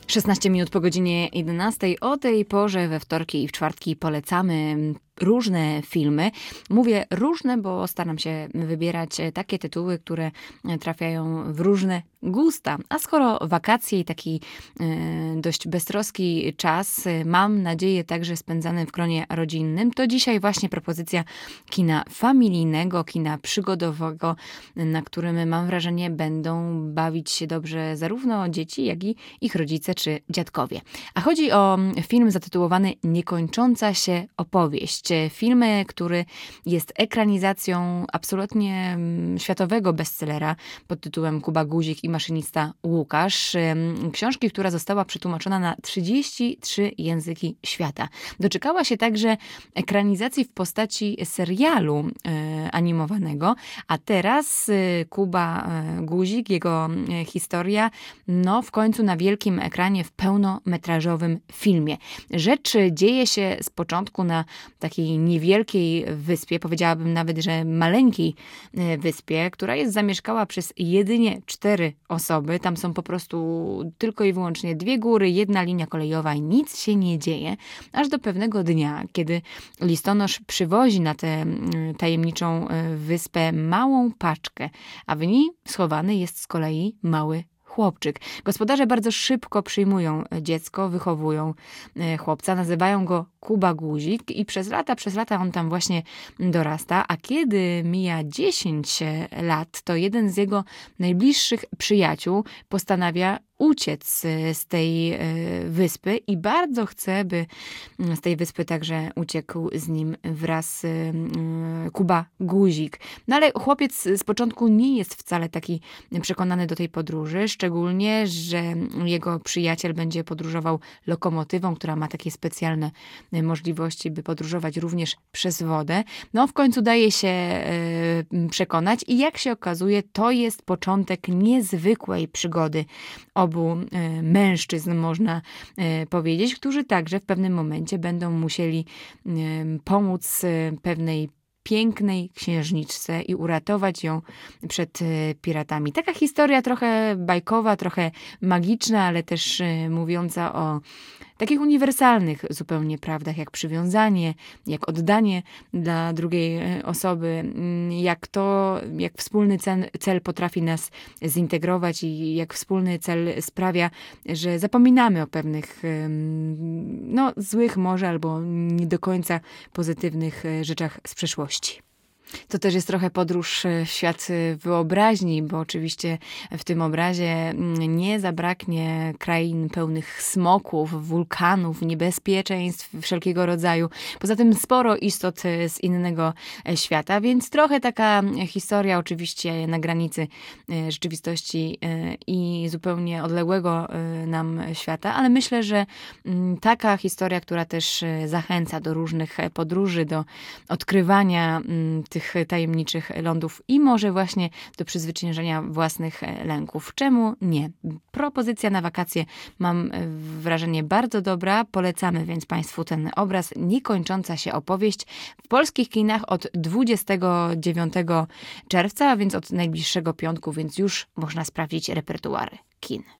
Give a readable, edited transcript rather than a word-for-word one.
16 minut po godzinie 11. O tej porze we wtorki i w czwartki polecamy różne filmy. Mówię różne, bo staram się wybierać takie tytuły, które trafiają w różne gusta. A skoro wakacje i taki dość beztroski czas, mam nadzieję także spędzany w gronie rodzinnym, to dzisiaj właśnie propozycja kina familijnego, kina przygodowego, na którym mam wrażenie będą bawić się dobrze zarówno dzieci, jak i ich rodzice czy dziadkowie. A chodzi o film zatytułowany Niekończąca się opowieść. Film, który jest ekranizacją absolutnie światowego bestsellera pod tytułem Kuba Guzik i maszynista Łukasz. Książki, która została przetłumaczona na 33 języki świata. Doczekała się także ekranizacji w postaci serialu animowanego, a teraz Kuba Guzik, jego historia, w końcu na wielkim ekranie w pełnometrażowym filmie. Rzecz dzieje się z początku na takiej niewielkiej wyspie, powiedziałabym nawet, że maleńkiej wyspie, która jest zamieszkała przez jedynie 4 osoby. Tam są po prostu tylko i wyłącznie 2 góry, 1 linia kolejowa i nic się nie dzieje. Aż do pewnego dnia, kiedy listonosz przywozi na tę tajemniczą wyspę małą paczkę, a w niej schowany jest z kolei mały chłopczyk. Gospodarze bardzo szybko przyjmują dziecko, wychowują chłopca, nazywają go Kuba Guzik i przez lata on tam właśnie dorasta, a kiedy mija 10 lat, to jeden z jego najbliższych przyjaciół postanawia uciec z tej wyspy i bardzo chce, by z tej wyspy także uciekł z nim wraz Kuba Guzik. No ale chłopiec z początku nie jest wcale taki przekonany do tej podróży, szczególnie, że jego przyjaciel będzie podróżował lokomotywą, która ma takie specjalne możliwości, by podróżować również przez wodę. W końcu daje się przekonać i jak się okazuje, to jest początek niezwykłej przygody obu mężczyzn, można powiedzieć, którzy także w pewnym momencie będą musieli pomóc pewnej pięknej księżniczce i uratować ją przed piratami. Taka historia trochę bajkowa, trochę magiczna, ale też mówiąca o takich uniwersalnych zupełnie prawdach, jak przywiązanie, jak oddanie dla drugiej osoby, jak wspólny cel potrafi nas zintegrować i jak wspólny cel sprawia, że zapominamy o pewnych złych może albo nie do końca pozytywnych rzeczach z przeszłości. To też jest trochę podróż w świat wyobraźni, bo oczywiście w tym obrazie nie zabraknie krain pełnych smoków, wulkanów, niebezpieczeństw wszelkiego rodzaju. Poza tym sporo istot z innego świata, więc trochę taka historia oczywiście na granicy rzeczywistości i zupełnie odległego nam świata, ale myślę, że taka historia, która też zachęca do różnych podróży, do odkrywania tych tajemniczych lądów i może właśnie do przezwyciężenia własnych lęków. Czemu nie? Propozycja na wakacje, mam wrażenie, bardzo dobra. Polecamy więc Państwu ten obraz Niekończąca się opowieść w polskich kinach od 29 czerwca, a więc od najbliższego piątku, więc już można sprawdzić repertuary kin.